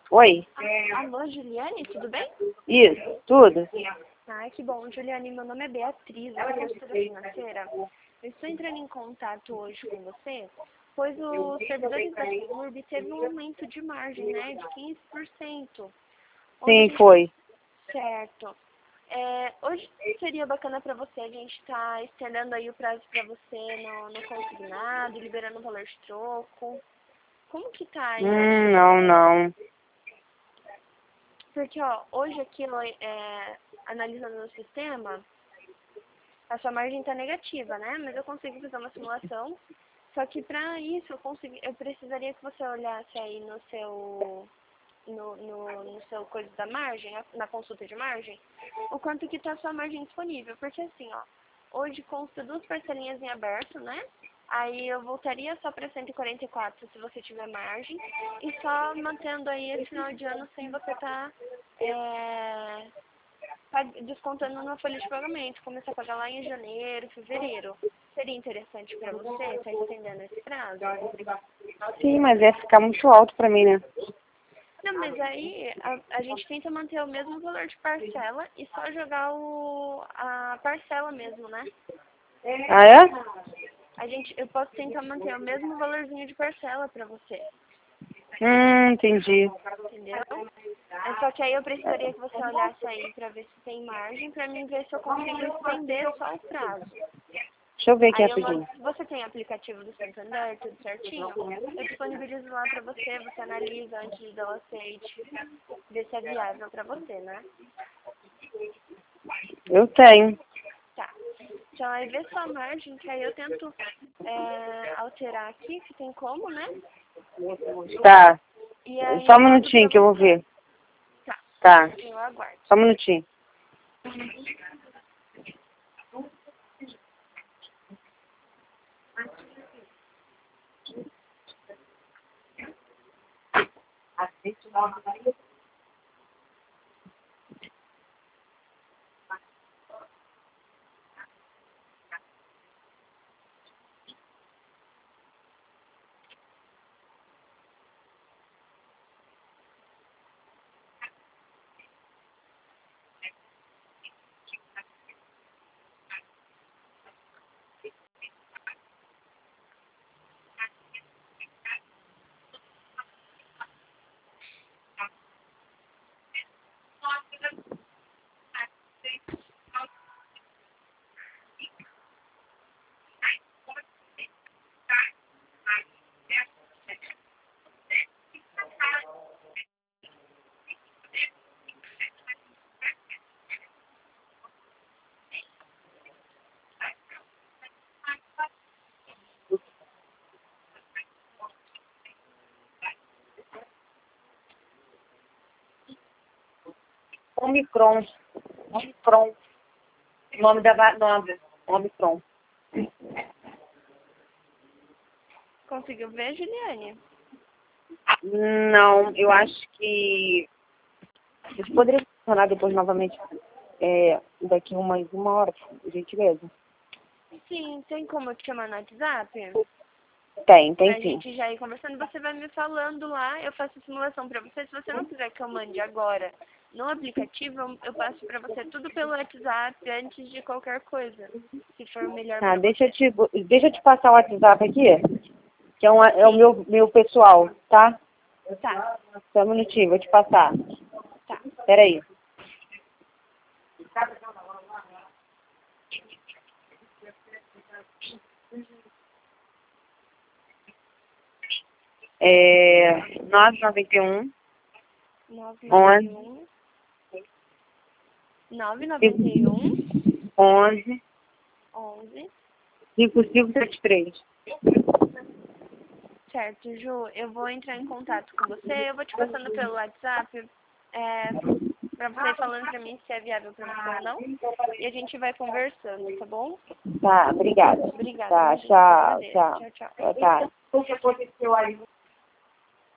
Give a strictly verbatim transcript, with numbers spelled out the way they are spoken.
Oi? A- Alô, Juliane, tudo bem? Isso, tudo? Ai, que bom. Juliane, meu nome é Beatriz, eu sou gestora financeira. Eu estou entrando em contato hoje com você, pois os servidores da Semurb teve um aumento de margem, né, de quinze por cento. Onde a Sim, gente... foi. Certo. É, hoje seria bacana para você a gente estar tá estendendo aí o prazo para você no, no consignado, liberando o valor de troco. Como que tá aí? Hum, não, não. Porque, ó, hoje aqui, ó, é, analisando no sistema, a sua margem está negativa, né? Mas eu consigo fazer uma simulação. Só que para isso eu, consegui, eu precisaria que você olhasse aí no seu, no, no, no seu coisa da margem, na consulta de margem, o quanto que está a sua margem disponível. Porque assim, ó, hoje consta duas parcelinhas em aberto, né? Aí eu voltaria só para cento e quarenta e quatro se você tiver margem. E só mantendo aí esse final de ano sem você estar é, descontando na folha de pagamento. Começar a pagar lá em janeiro, fevereiro. Seria interessante para você estar estendendo esse prazo? Sim, mas ia ficar muito alto pra mim, né? Não, mas aí a, a gente tenta manter o mesmo valor de parcela e só jogar o, a parcela mesmo, né? Ah, é? A gente, eu posso tentar manter o mesmo valorzinho de parcela pra você, Hum, entendi. entendeu? É só que aí eu precisaria que você olhasse aí pra ver se tem margem, pra mim ver se eu consigo estender só o prazo. Deixa eu ver aqui Aí eu rapidinho. mando, você tem aplicativo do Santander, tudo certinho? Eu disponibilizo lá pra você, você analisa antes de dar o aceite, ver se é viável pra você, né? Eu tenho. Tá. Então aí vê sua margem, que aí eu tento é, alterar aqui, que tem como, né? Tá. E aí Só eu um mando pra minutinho que eu vou você. ver. Tá, Tá. eu aguardo. Só um minutinho. Omicron. Omicron. Nome da va- nome. Omicron. Conseguiu ver, Juliane? Não, eu acho que... Você poderia funcionar depois novamente é, daqui umas uma hora, por gentileza? Sim, tem como eu te chamar no WhatsApp? Tem, tem Pra sim. gente já ir conversando, você vai me falando lá, eu faço a simulação pra você. Se você não quiser que eu mande agora no aplicativo, eu- eu passo pra você tudo pelo WhatsApp antes de qualquer coisa, se for melhor Tá, pra deixa eu você. te, deixa eu te passar o WhatsApp aqui, que é, um, é o Sim, meu, meu pessoal, tá? tá, Só um minutinho, vou te passar. tá. Peraí. É nove nove um, nove nove onze, um, nove nove um, onze, onze. cinco cinco sete três. Certo, Ju, eu vou entrar em contato com você, eu vou te passando pelo WhatsApp, é, pra você ir falando pra mim se é viável pra você ou não, e a gente vai conversando, tá bom? Tá, obrigada. Obrigada, Tá, imagina, eu que tchau, agradeço. tchau. Tchau, tchau. Boa tarde.